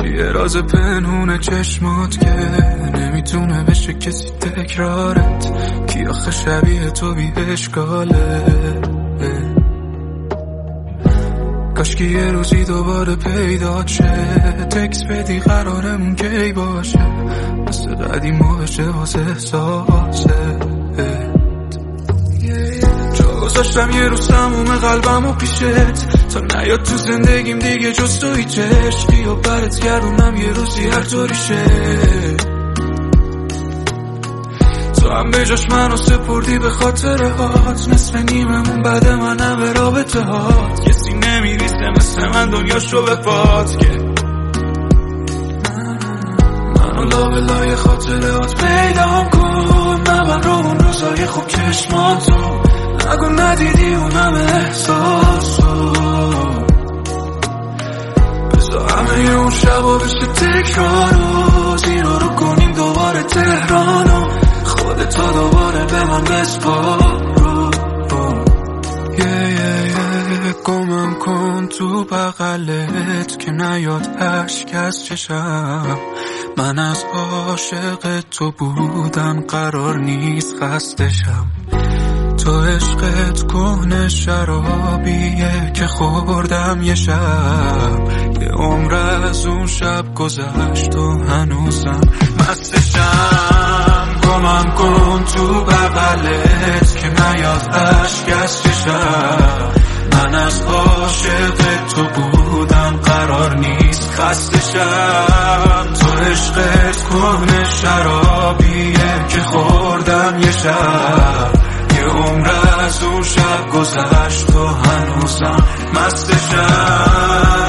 چیه راز پنهون چشمات که نمیتونه بشه کسی تکرارت؟ کی آخه شبیه تو بی اشکاله؟ کاشکی یه روزی دوباره پیدا شه، تکس بدی قرارمون کی باشه، مثل قدیما بشه واسه احساسه. جا گذاشتم یه روز تموم قلبم و پیشت، تا نیاد تو زندگیم دیگه جز تو هیچ عشقی و برت گردونم یه روزی هر طوری شه. تو هم به جاش منو سپردی به خاطر هات، نصف نیممون بعد منم به رابطه هات. کسی نمیریسه مثل من دنیاشو به پات که منو لابلای خاطرات پیدام کن. نبر رو اون روزای خوب چشماتو، نگو ندیدی اونم احساسو. بذار همه اون شبا بشه تکرارو، زیرا رو کنیم دوباره تهرانو، خودتا دوباره به من بسپارو. گمم کن تو بغلت که نیاد اشک از چشم. من از عاشق تو بودم قرار نیست خستشم. تو عشقت کهنه شرابیه که خوردم یه شب، یه عمر از اون شب گذشت و هنوزم مستشم. گمم کن تو بغلت که نیاد اشک از چشم. من از عاشق تو بودم قرار نیست خستشم. تو عشقت کهنه شرابیه که خوردم یه شب، یه عمر از اون شب گذشت و هنوزم مستشم.